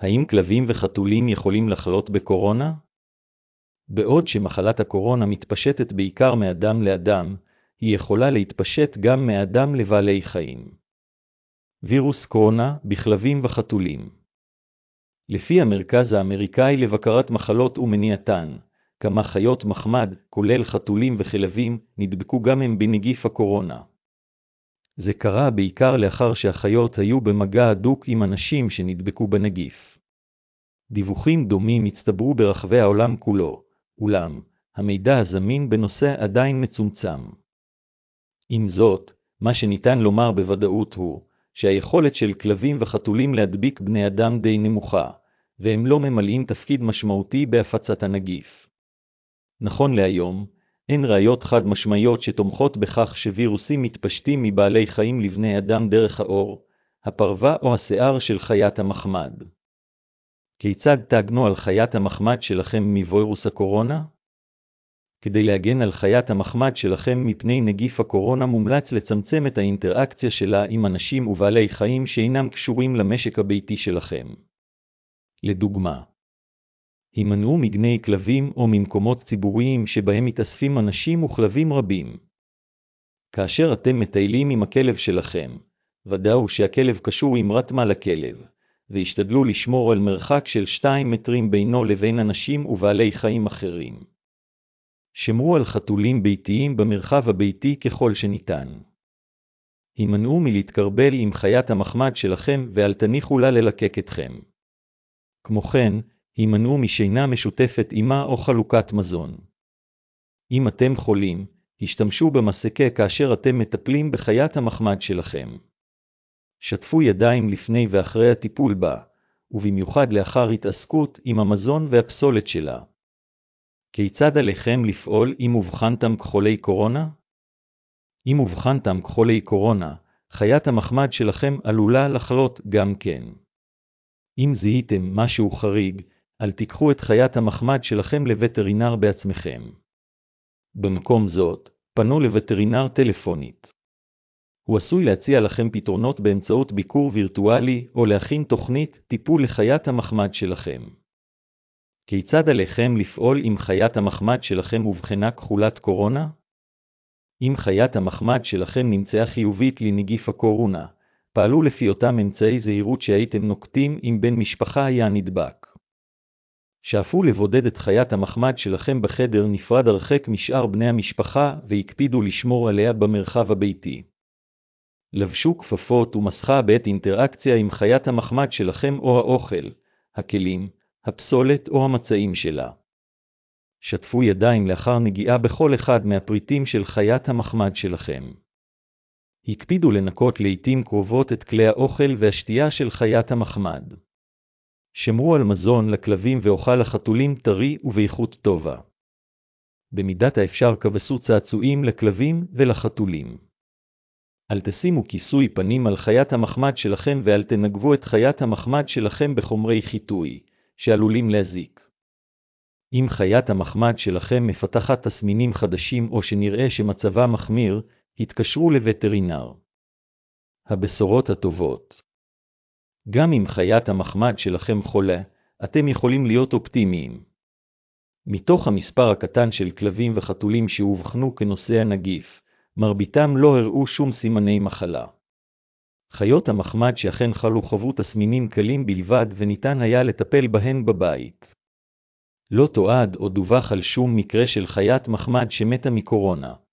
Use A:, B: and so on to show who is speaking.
A: האם כלבים וחתולים יכולים לחלות בקורונה? בעוד שמחלת הקורונה מתפשטת בעיקר מאדם לאדם, היא יכולה להתפשט גם מאדם לבעלי חיים. וירוס קורונה בכלבים וחתולים. לפי המרכז האמריקאי לבקרת מחלות ומניעתן, כמה חיות מחמד, כולל חתולים וכלבים, נדבקו גם הם בנגיף הקורונה. זה קרה בעיקר לאחר שהחיות היו במגע הדוק עם אנשים שנדבקו בנגיף. דיווחים דומים הצטברו ברחבי העולם כולו, אולם המידע הזמין בנושא עדיין מצומצם. עם זאת, מה שניתן לומר בוודאות הוא שהיכולת של כלבים וחתולים להדביק בני אדם די נמוכה, והם לא ממלאים תפקיד משמעותי בהפצת הנגיף. נכון להיום, אין ראיות חד משמעיות שתומכות בכך שווירוסים מתפשטים מבעלי חיים לבני אדם דרך העור, הפרווה או השיער של חיית המחמד. כיצד תגנו על חיית המחמד שלכם מווירוס הקורונה? כדי להגן על חיית המחמד שלכם מפני נגיף הקורונה מומלץ לצמצם את האינטראקציה שלה עם אנשים ובעלי חיים שאינם קשורים למשק הביתי שלכם. לדוגמה, הימנעו מגני כלבים או ממקומות ציבוריים שבהם מתאספים אנשים וכלבים רבים. כאשר אתם מטיילים עם הכלב שלכם, ודאו שהכלב קשור עם רתמה לכלב, והשתדלו לשמור על מרחק של 2 מטרים בינו לבין אנשים ובעלי חיים אחרים. שמרו על חתולים ביתיים במרחב הביתי ככל שניתן. הימנעו מלהתקרבל עם חיית המחמד שלכם ואל תניחו לה ללקק אתכם. כמו כן, הימנעו משינה משותפת עמה או חלוקת מזון. אם אתם חולים, השתמשו במסכה כאשר אתם מטפלים בחיית המחמד שלכם. שתפו ידיים לפני ואחרי הטיפול בה, ובמיוחד לאחר התעסקות עם המזון והפסולת שלה. כיצד עליכם לפעול אם אובחנתם כחולי קורונה? אם אובחנתם כחולי קורונה, חיית המחמד שלכם עלולה לחלות גם כן. אם זיהיתם משהו חריג, אל תיקחו את חיית המחמד שלכם לווטרינר בעצמכם. במקום זאת, פנו לווטרינר טלפונית. הוא עשוי להציע לכם פתרונות באמצעות ביקור וירטואלי או להכין תוכנית טיפול לחיית המחמד שלכם. כיצד עליכם לפעול אם חיית המחמד שלכם אובחנה כחולת קורונה? אם חיית המחמד שלכם נמצאה חיובית לנגיף הקורונה, פעלו לפי אותם אמצעי זהירות שהייתם נוקטים אם בן משפחה היה נדבק. שאפו לבודד את חיית המחמד שלכם בחדר נפרד הרחק משאר בני המשפחה והקפידו לשמור עליה במרחב הביתי. לבשו כפפות ומסכה בעת אינטראקציה עם חיית המחמד שלכם או האוכל, הכלים, הפסולת או המצעים שלה. שטפו ידיים לאחר נגיעה בכל אחד מהפריטים של חיית המחמד שלכם. הקפידו לנקות לעתים קרובות את כלי האוכל והשתייה של חיית המחמד. שמרו על מזון לכלבים ואוכל לחתולים טרי ובאיכות טובה. במידת האפשר כבסו צעצועים לכלבים ולחתולים. אל תשימו כיסוי פנים על חיית המחמד שלכם ואל תנגבו את חיית המחמד שלכם בחומרי חיטוי, שעלולים להזיק. אם חיית המחמד שלכם מפתחת תסמינים חדשים או שנראה שמצבה מחמיר, התקשרו לווטרינר. הבשורות הטובות. גם אם חיית המחמד שלכם חולה, אתם יכולים להיות אופטימיים. מתוך המספר הקטן של כלבים וחתולים שאובחנו כנושאי הנגיף, מרביתם לא הראו שום סימני מחלה. חיות המחמד שאכן חלו חוו תסמינים קלים בלבד וניתן היה לטפל בהן בבית. לא תועד או דווח על שום מקרה של חיית מחמד שמתה מקורונה.